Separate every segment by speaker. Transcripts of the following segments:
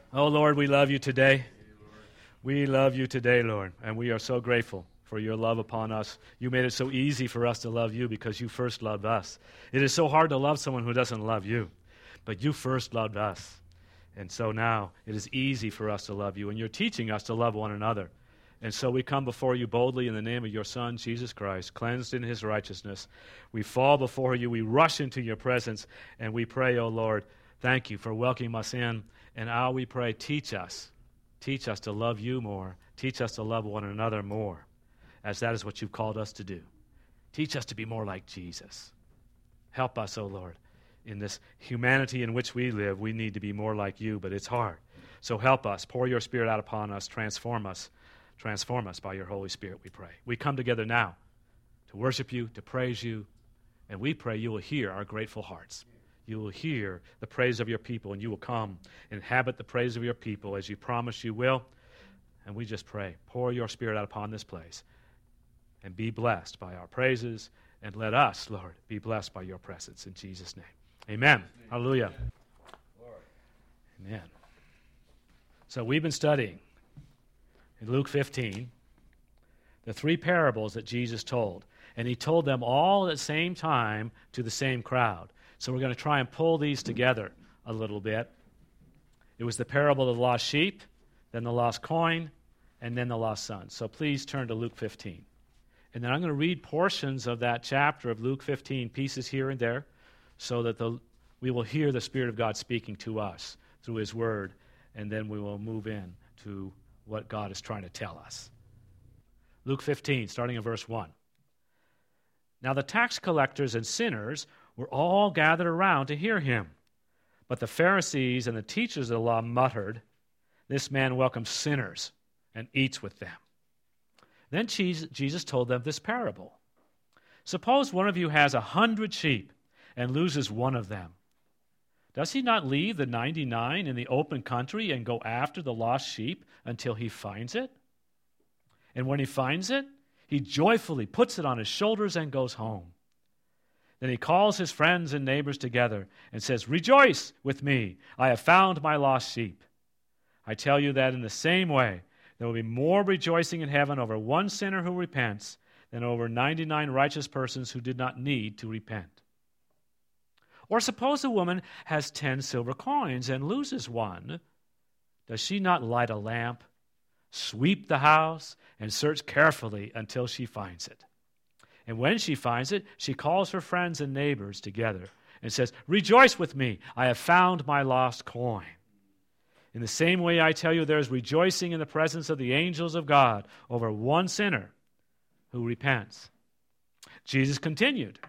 Speaker 1: Oh, Lord, we love you today. We love you today, Lord, and we are so grateful for your love upon us. You made it so easy for us to love you because you first loved us. It is so hard to love someone who doesn't love you, but you first loved us. And so now it is easy for us to love you, and you're teaching us to love one another. And so we come before you boldly in the name of your Son, Jesus Christ, cleansed in his righteousness. We fall before you, we rush into your presence, and we pray, oh Lord, thank you for welcoming us in. And now we pray, teach us to love you more. Teach us to love one another more, as that is what you've called us to do. Teach us to be more like Jesus. Help us, O Lord. In this humanity in which we live, we need to be more like you, but it's hard. So help us. Pour your Spirit out upon us. Transform us. Transform us by your Holy Spirit, we pray. We come together now to worship you, to praise you, and we pray you will hear our grateful hearts. You will hear the praise of your people, and you will come and inhabit the praise of your people as you promised you will. And we just pray, pour your Spirit out upon this place and be blessed by our praises, and let us, Lord, be blessed by your presence in Jesus' name. Amen. Hallelujah. Amen. So we've been studying in Luke 15 the three parables that Jesus told, and he told them all at the same time to the same crowd. So we're going to try and pull these together a little bit. It was the parable of the lost sheep, then the lost coin, and then the lost son. So please turn to Luke 15. And then I'm going to read portions of that chapter of Luke 15, pieces here and there, so that we will hear the Spirit of God speaking to us through his word, and then we will move in to what God is trying to tell us. Luke 15, starting in verse 1. Now the tax collectors and sinners were all gathered around to hear him. But the Pharisees and the teachers of the law muttered, "This man welcomes sinners and eats with them." Then Jesus told them this parable. Suppose one of you has 100 sheep and loses one of them. Does he not leave the 99 in the open country and go after the lost sheep until he finds it? And when he finds it, he joyfully puts it on his shoulders and goes home. Then he calls his friends and neighbors together and says, "Rejoice with me, I have found my lost sheep." I tell you that in the same way, there will be more rejoicing in heaven over one sinner who repents than over 99 righteous persons who did not need to repent. Or suppose a woman has 10 silver coins and loses one. Does she not light a lamp, sweep the house, and search carefully until she finds it? And when she finds it, she calls her friends and neighbors together and says, "Rejoice with me, I have found my lost coin." In the same way, I tell you, there is rejoicing in the presence of the angels of God over one sinner who repents. Jesus continued.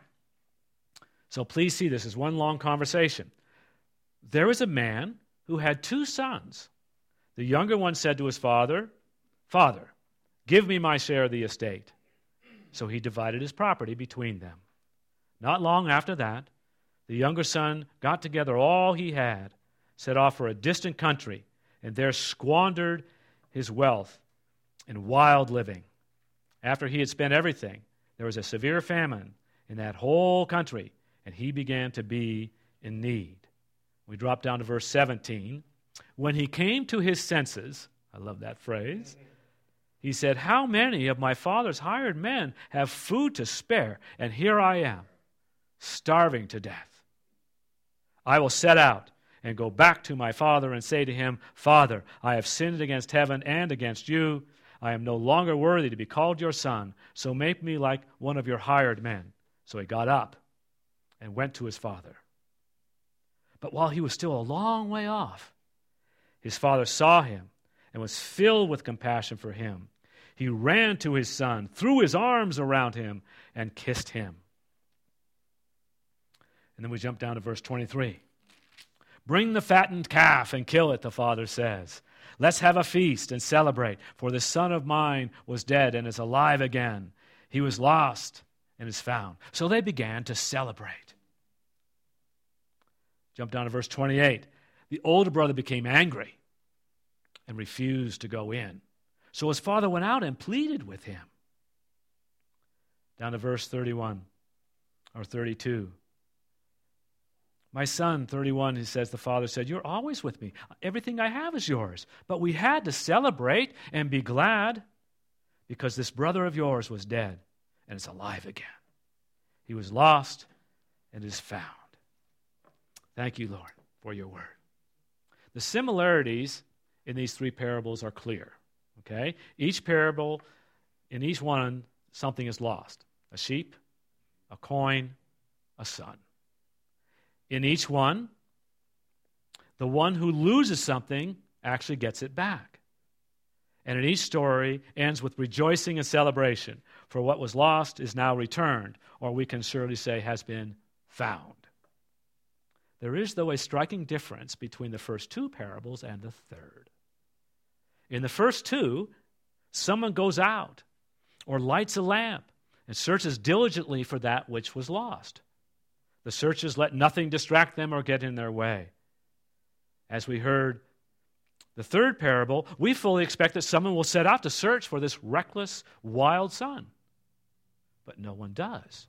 Speaker 1: So please see this as one long conversation. There was a man who had 2 sons. The younger one said to his father, "Father, give me my share of the estate." So he divided his property between them. Not long after that, the younger son got together all he had, set off for a distant country, and there squandered his wealth in wild living. After he had spent everything, there was a severe famine in that whole country, and he began to be in need. We drop down to verse 17. When he came to his senses, I love that phrase, he said, "How many of my father's hired men have food to spare, and here I am, starving to death? I will set out and go back to my father and say to him, 'Father, I have sinned against heaven and against you. I am no longer worthy to be called your son, so make me like one of your hired men.' So he got up and went to his father. But while he was still a long way off, his father saw him and was filled with compassion for him. He ran to his son, threw his arms around him, and kissed him." And then we jump down to verse 23. "Bring the fattened calf and kill it," the father says. "Let's have a feast and celebrate, for this son of mine was dead and is alive again. He was lost and is found." So they began to celebrate. Jump down to verse 28. The older brother became angry and refused to go in. So his father went out and pleaded with him. Down to verse 31 or 32. My son, 31, he says, the father said, you're always with me. Everything I have is yours. But we had to celebrate and be glad because this brother of yours was dead and is alive again. He was lost and is found. Thank you, Lord, for your word. The similarities in these three parables are clear. Okay? Each parable, in each one, something is lost. A sheep, a coin, a son. In each one, the one who loses something actually gets it back. And in each story ends with rejoicing and celebration, for what was lost is now returned, or we can surely say has been found. There is, though, a striking difference between the first two parables and the third. In the first two, someone goes out or lights a lamp and searches diligently for that which was lost. The searchers let nothing distract them or get in their way. As we heard the third parable, we fully expect that someone will set out to search for this reckless, wild son. But no one does.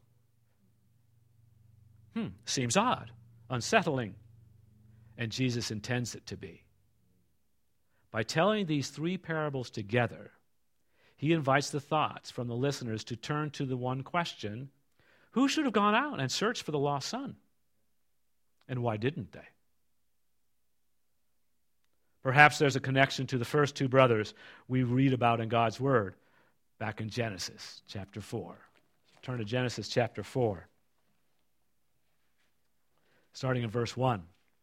Speaker 1: Seems odd, unsettling, and Jesus intends it to be. By telling these three parables together, he invites the thoughts from the listeners to turn to the one question: who should have gone out and searched for the lost son? And why didn't they? Perhaps there's a connection to the first two brothers we read about in God's Word back in Genesis chapter 4. Turn to Genesis chapter 4, starting in verse 1.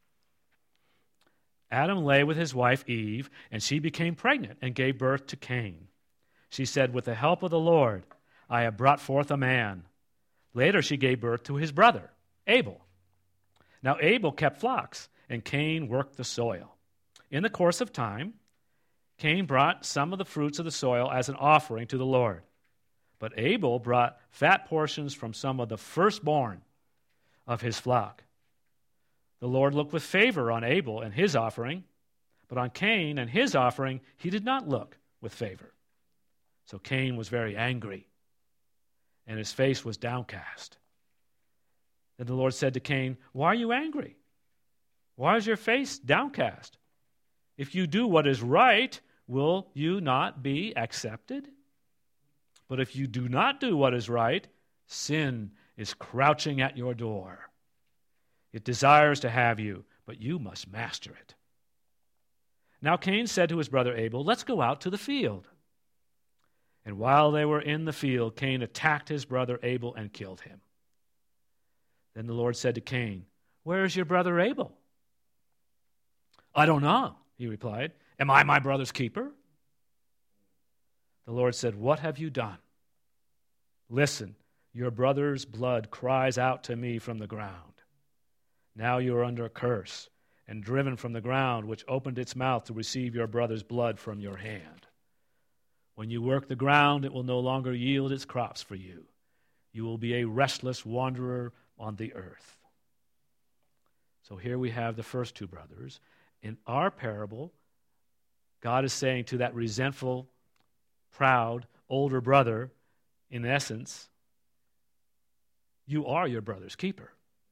Speaker 1: Adam lay with his wife Eve, and she became pregnant and gave birth to Cain. She said, with the help of the Lord, I have brought forth a man. Later she gave birth to his brother, Abel. Now Abel kept flocks, and Cain worked the soil. In the course of time, Cain brought some of the fruits of the soil as an offering to the Lord. But Abel brought fat portions from some of the firstborn of his flock. The Lord looked with favor on Abel and his offering, but on Cain and his offering he did not look with favor. So Cain was very angry, and his face was downcast. Then the Lord said to Cain, why are you angry? Why is your face downcast? If you do what is right, will you not be accepted? But if you do not do what is right, sin is crouching at your door. It desires to have you, but you must master it. Now Cain said to his brother Abel, let's go out to the field. And while they were in the field, Cain attacked his brother Abel and killed him. Then the Lord said to Cain, where is your brother Abel? I don't know, he replied. Am I my brother's keeper? The Lord said, what have you done? Listen, your brother's blood cries out to me from the ground. Now you are under a curse and driven from the ground, which opened its mouth to receive your brother's blood from your hand. When you work the ground, it will no longer yield its crops for you. You will be a restless wanderer on the earth. So here we have the first two brothers. In our parable, God is saying to that resentful, proud, older brother, in essence, you are your brother's keeper.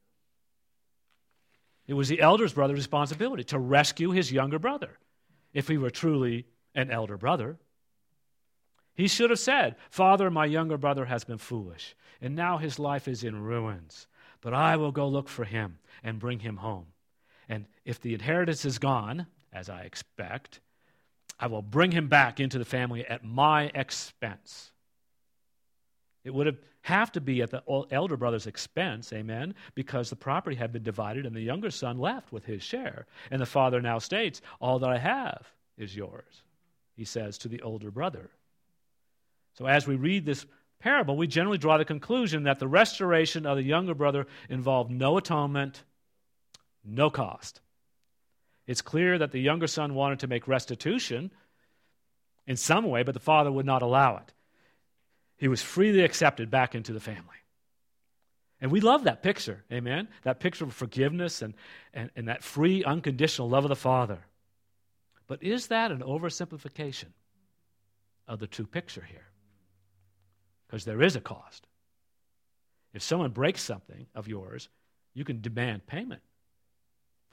Speaker 1: It was the elder brother's responsibility to rescue his younger brother, if he were truly an elder brother. He should have said, Father, my younger brother has been foolish, and now his life is in ruins. But I will go look for him and bring him home. And if the inheritance is gone, as I expect, I will bring him back into the family at my expense. It would have to be at the elder brother's expense, amen, because the property had been divided and the younger son left with his share. And the father now states, all that I have is yours, he says to the older brother. So as we read this parable, we generally draw the conclusion that the restoration of the younger brother involved no atonement, no cost. It's clear that the younger son wanted to make restitution in some way, but the father would not allow it. He was freely accepted back into the family. And we love that picture, amen? That picture of forgiveness and that free, unconditional love of the Father. But is that an oversimplification of the true picture here? Because there is a cost. If someone breaks something of yours, you can demand payment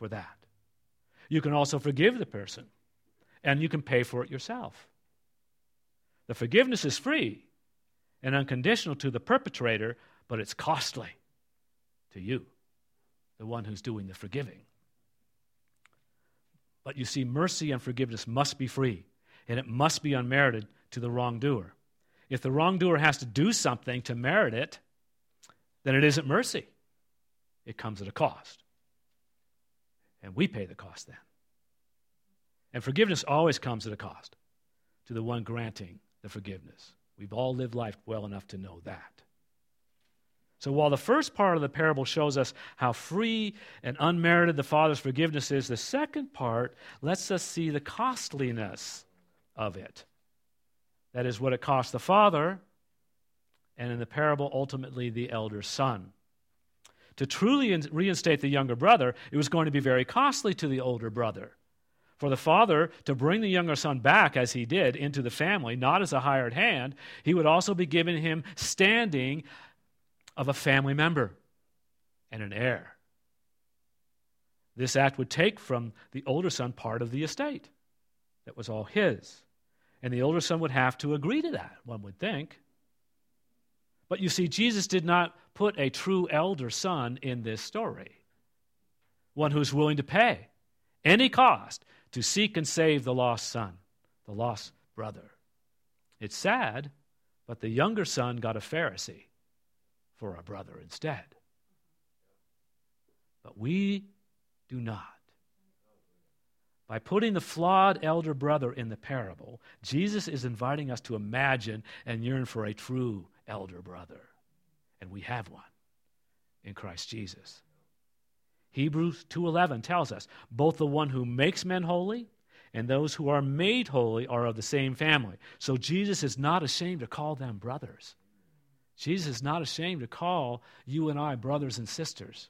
Speaker 1: for that. You can also forgive the person, and you can pay for it yourself. The forgiveness is free and unconditional to the perpetrator, but it's costly to you, the one who's doing the forgiving. But you see, mercy and forgiveness must be free, and it must be unmerited to the wrongdoer. If the wrongdoer has to do something to merit it, then it isn't mercy. It comes at a cost. And we pay the cost then. And forgiveness always comes at a cost to the one granting the forgiveness. We've all lived life well enough to know that. So while the first part of the parable shows us how free and unmerited the Father's forgiveness is, the second part lets us see the costliness of it. That is what it cost the father, and in the parable, ultimately the elder son. To truly reinstate the younger brother, it was going to be very costly to the older brother. For the father to bring the younger son back, as he did, into the family, not as a hired hand, he would also be giving him standing of a family member and an heir. This act would take from the older son part of the estate that was all his. And the older son would have to agree to that, one would think. But you see, Jesus did not put a true elder son in this story, one who's willing to pay any cost to seek and save the lost son, the lost brother. It's sad, but the younger son got a Pharisee for a brother instead. But we do not. By putting the flawed elder brother in the parable, Jesus is inviting us to imagine and yearn for a true elder brother. And we have one in Christ Jesus. Hebrews 2:11 tells us, both the one who makes men holy and those who are made holy are of the same family. So Jesus is not ashamed to call them brothers. Jesus is not ashamed to call you and I brothers and sisters.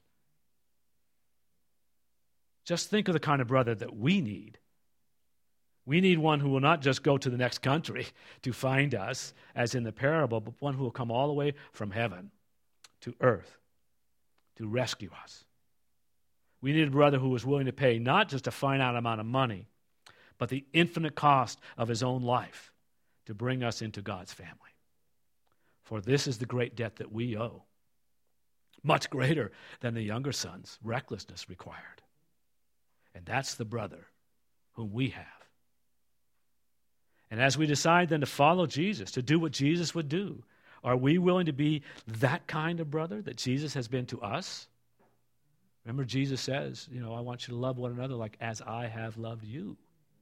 Speaker 1: Just think of the kind of brother that we need. We need one who will not just go to the next country to find us, as in the parable, but one who will come all the way from heaven to earth to rescue us. We need a brother who is willing to pay not just a finite amount of money, but the infinite cost of his own life to bring us into God's family. For this is the great debt that we owe, much greater than the younger son's recklessness required. And that's the brother whom we have. And as we decide then to follow Jesus, to do what Jesus would do, are we willing to be that kind of brother that Jesus has been to us? Remember, Jesus says, I want you to love one another like as I have loved you.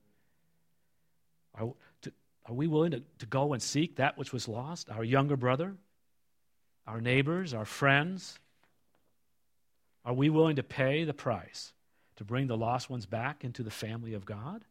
Speaker 1: Are we willing to go and seek that which was lost? Our younger brother, our neighbors, our friends? Are we willing to pay the price to bring the lost ones back into the family of God?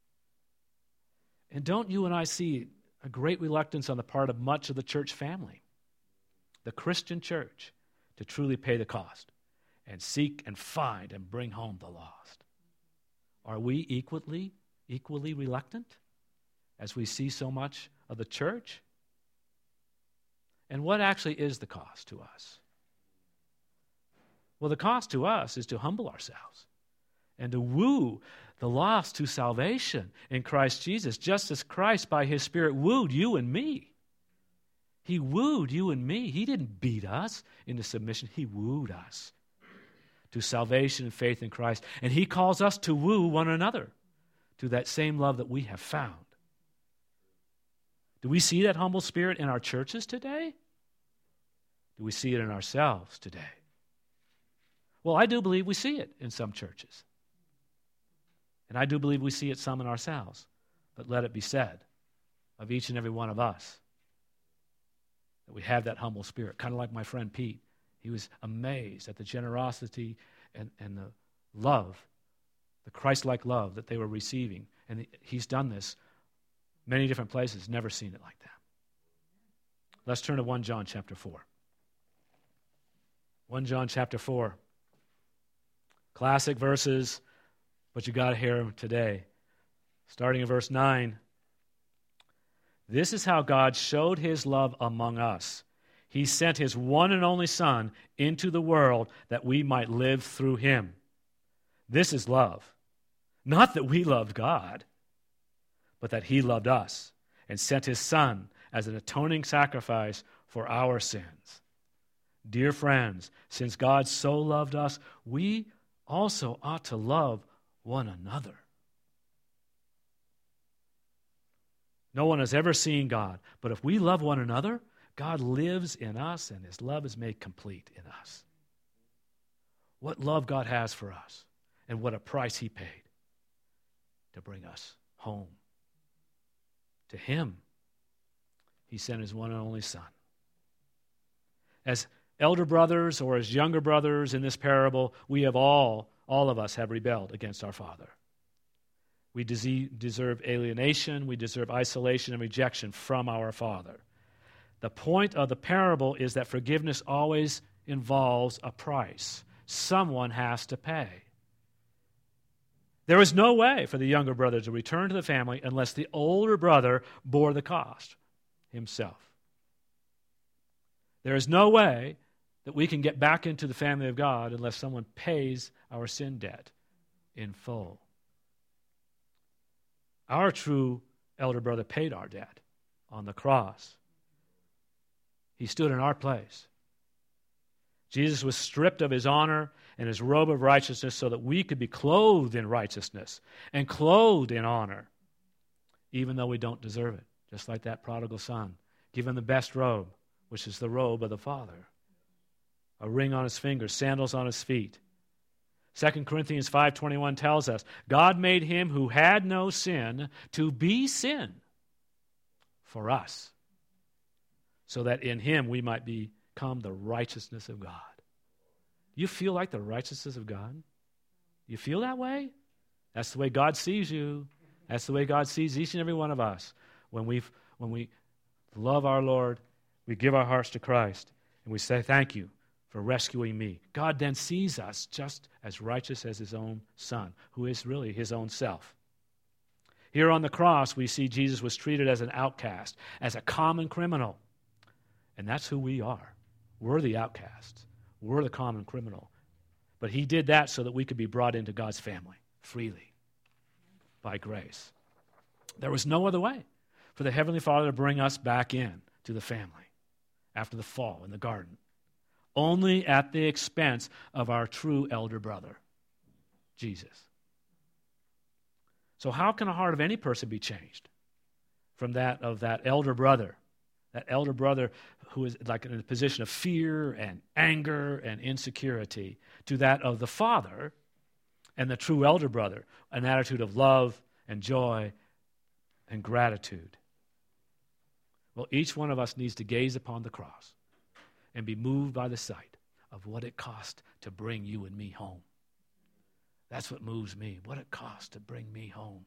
Speaker 1: And don't you and I see a great reluctance on the part of much of the church family, the Christian church, to truly pay the cost and seek and find and bring home the lost? Are we equally reluctant as we see so much of the church? And what actually is the cost to us? Well, the cost to us is to humble ourselves and to woo the lost to salvation in Christ Jesus, just as Christ by his Spirit wooed you and me. He wooed you and me. He didn't beat us into submission. He wooed us to salvation and faith in Christ. And he calls us to woo one another to that same love that we have found. Do we see that humble spirit in our churches today? Do we see it in ourselves today? Well, I do believe we see it in some churches. And I do believe we see it some in ourselves. But let it be said of each and every one of us that we have that humble spirit. Kind of like my friend Pete. He was amazed at the generosity and the love, the Christ-like love that they were receiving. And he's done this many different places, never seen it like that. Let's turn to 1 John chapter 4. 1 John chapter 4. Classic verses, but you got to hear them today. Starting in verse 9. This is how God showed his love among us. He sent his one and only Son into the world that we might live through him. This is love. Not that we loved God, but that he loved us and sent his Son as an atoning sacrifice for our sins. Dear friends, since God so loved us, we also ought to love one another. No one has ever seen God, but if we love one another, God lives in us and his love is made complete in us. What love God has for us and what a price he paid to bring us home to him. He sent his one and only Son. As elder brothers or as younger brothers in this parable, we have all of us have rebelled against our Father. We deserve alienation, we deserve isolation and rejection from our Father. The point of the parable is that forgiveness always involves a price. Someone has to pay. There was no way for the younger brother to return to the family unless the older brother bore the cost himself. There is no way that we can get back into the family of God unless someone pays our sin debt in full. Our true elder brother paid our debt on the cross. He stood in our place. Jesus was stripped of his honor and his robe of righteousness so that we could be clothed in righteousness and clothed in honor, even though we don't deserve it. Just like that prodigal son, given the best robe, which is the robe of the Father. A ring on his finger, sandals on his feet. 2 Corinthians 5:21 tells us, God made him who had no sin to be sin for us, so that in him we might become the righteousness of God. Do you feel like the righteousness of God? You feel that way? That's the way God sees you. That's the way God sees each and every one of us. When we love our Lord, we give our hearts to Christ, and we say, thank you for rescuing me. God then sees us just as righteous as his own Son, who is really his own self. Here on the cross, we see Jesus was treated as an outcast, as a common criminal. And that's who we are. We're the outcasts. We're the common criminal. But he did that so that we could be brought into God's family freely by grace. There was no other way for the Heavenly Father to bring us back in to the family after the fall in the garden. Only at the expense of our true elder brother, Jesus. So how can the heart of any person be changed from that of that elder brother? That elder brother who is like in a position of fear and anger and insecurity, to that of the father and the true elder brother, an attitude of love and joy and gratitude. Well, each one of us needs to gaze upon the cross and be moved by the sight of what it cost to bring you and me home. That's what moves me, what it cost to bring me home.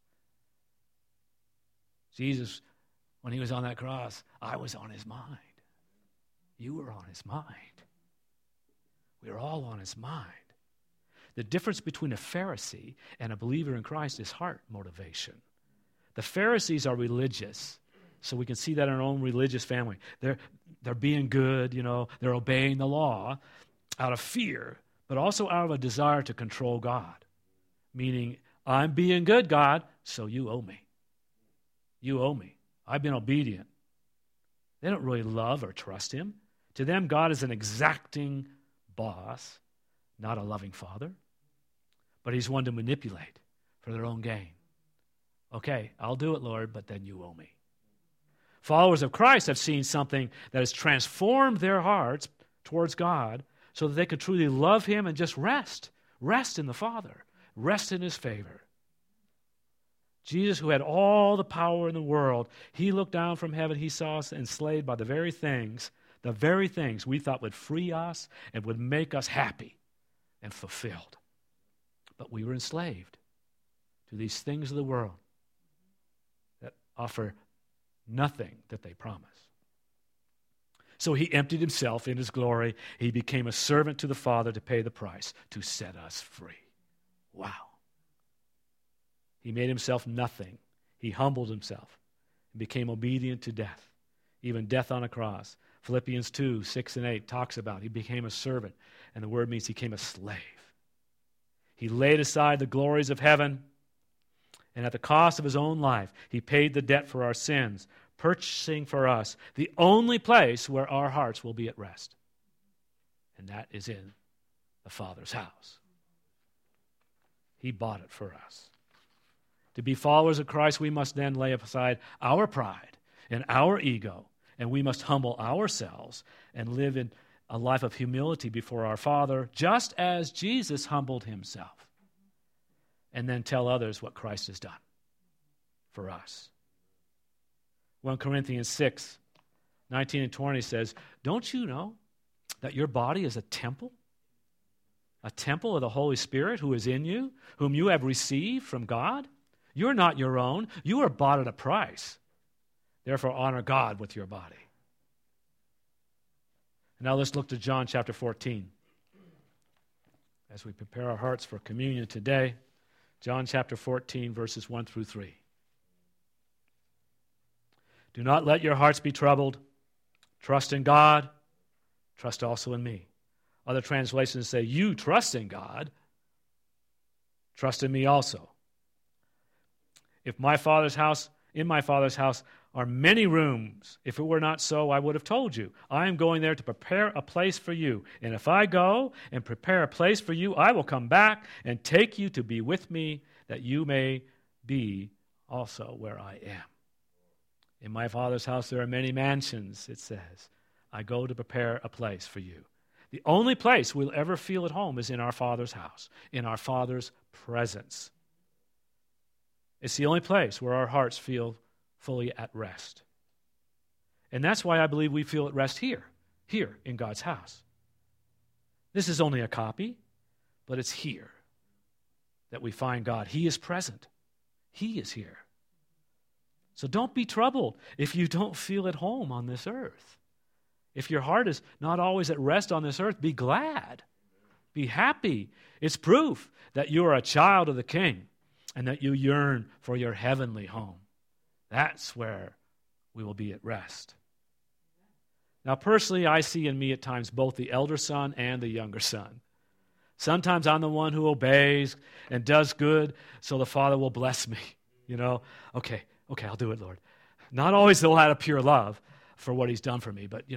Speaker 1: Jesus, when he was on that cross, I was on his mind. You were on his mind. We were all on his mind. The difference between a Pharisee and a believer in Christ is heart motivation. The Pharisees are religious, so we can see that in our own religious family. They're being good, they're obeying the law out of fear, but also out of a desire to control God. Meaning, I'm being good, God, so you owe me. You owe me. I've been obedient. They don't really love or trust him. To them, God is an exacting boss, not a loving father. But he's one to manipulate for their own gain. Okay, I'll do it, Lord, but then you owe me. Followers of Christ have seen something that has transformed their hearts towards God so that they could truly love him and just rest in the Father, rest in his favor. Jesus, who had all the power in the world, he looked down from heaven, he saw us enslaved by the very things we thought would free us and would make us happy and fulfilled. But we were enslaved to these things of the world that offer nothing that they promise. So he emptied himself in his glory. He became a servant to the Father to pay the price to set us free. Wow. He made himself nothing. He humbled himself and became obedient to death, even death on a cross. Philippians 2:6 and 8 talks about he became a servant, and the word means he became a slave. He laid aside the glories of heaven, and at the cost of his own life, he paid the debt for our sins, purchasing for us the only place where our hearts will be at rest. And that is in the Father's house. He bought it for us. To be followers of Christ, we must then lay aside our pride and our ego, and we must humble ourselves and live in a life of humility before our Father, just as Jesus humbled himself, and then tell others what Christ has done for us. 1 Corinthians 6, 19 and 20 says, don't you know that your body is a temple of the Holy Spirit who is in you, whom you have received from God? You're not your own. You are bought at a price. Therefore, honor God with your body. Now let's look to John chapter 14. As we prepare our hearts for communion today, John chapter 14, verses 1 through 3. Do not let your hearts be troubled. Trust in God. Trust also in me. Other translations say, you trust in God. Trust in me also. In my Father's house are many rooms. If it were not so, I would have told you. I am going there to prepare a place for you. And if I go and prepare a place for you, I will come back and take you to be with me, that you may be also where I am. In my Father's house there are many mansions, it says. I go to prepare a place for you. The only place we'll ever feel at home is in our Father's house, in our Father's presence. It's the only place where our hearts feel fully at rest. And that's why I believe we feel at rest here in God's house. This is only a copy, but it's here that we find God. He is present. He is here. So don't be troubled if you don't feel at home on this earth. If your heart is not always at rest on this earth, be glad. Be happy. It's proof that you are a child of the King and that you yearn for your heavenly home. That's where we will be at rest. Now, personally, I see in me at times both the elder son and the younger son. Sometimes I'm the one who obeys and does good, so the Father will bless me. Okay, I'll do it, Lord. Not always though out of pure love for what he's done for me, but,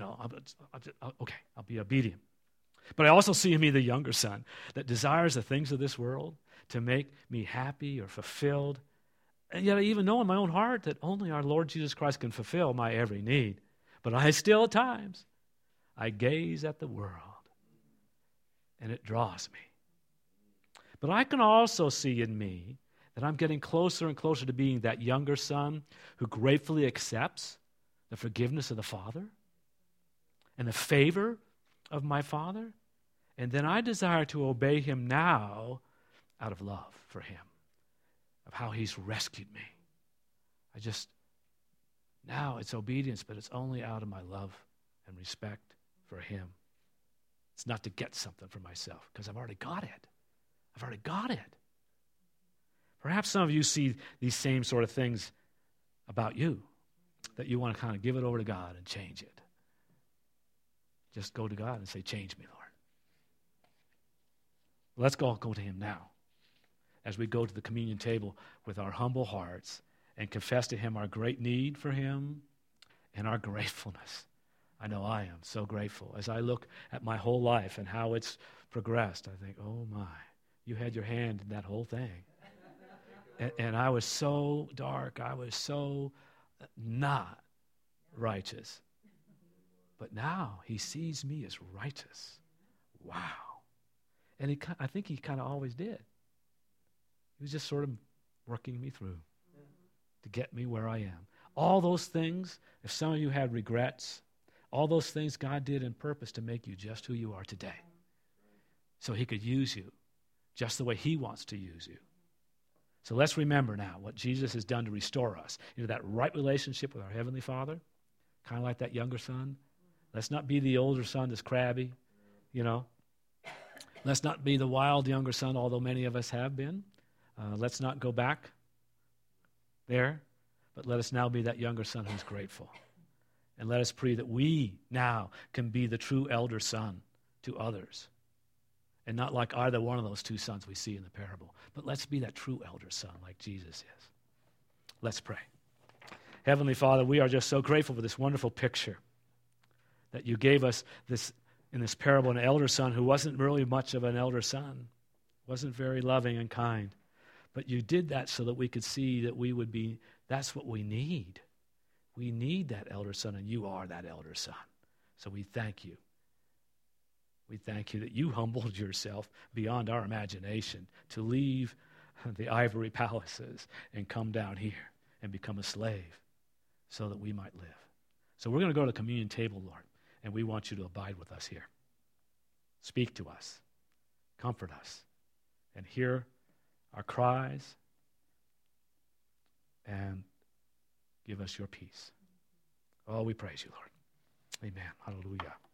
Speaker 1: I'll be obedient. But I also see in me the younger son that desires the things of this world to make me happy or fulfilled. And yet I even know in my own heart that only our Lord Jesus Christ can fulfill my every need. But I still at times, I gaze at the world and it draws me. But I can also see in me that I'm getting closer and closer to being that younger son who gratefully accepts the forgiveness of the Father and the favor of my Father. And then I desire to obey him now out of love for him, of how he's rescued me. Now it's obedience, but it's only out of my love and respect for him. It's not to get something for myself, because I've already got it. Perhaps some of you see these same sort of things about you, that you want to kind of give it over to God and change it. Just go to God and say, change me, Lord. Let's go to him now as we go to the communion table with our humble hearts and confess to him our great need for him and our gratefulness. I know I am so grateful. As I look at my whole life and how it's progressed, I think, oh my, you had your hand in that whole thing. And I was so dark. I was so not righteous. But now he sees me as righteous. Wow. And I think he kind of always did. He was just sort of working me through to get me where I am. All those things, if some of you had regrets, all those things God did in purpose to make you just who you are today. So he could use you just the way he wants to use you. So let's remember now what Jesus has done to restore us into that right relationship with our Heavenly Father, kind of like that younger son. Let's not be the older son that's crabby, Let's not be the wild younger son, although many of us have been. Let's not go back there, but let us now be that younger son who's grateful. And let us pray that we now can be the true elder son to others and not like either one of those two sons we see in the parable. But let's be that true elder son like Jesus is. Let's pray. Heavenly Father, we are just so grateful for this wonderful picture that you gave us this in this parable, an elder son who wasn't really much of an elder son, wasn't very loving and kind. But you did that so that we could see that we would be, that's what we need. We need that elder son, and you are that elder son. So we thank you. We thank you that you humbled yourself beyond our imagination to leave the ivory palaces and come down here and become a slave so that we might live. So we're going to go to the communion table, Lord, and we want you to abide with us here. Speak to us, comfort us, and hear our cries, and give us your peace. Oh, we praise you, Lord. Amen. Hallelujah.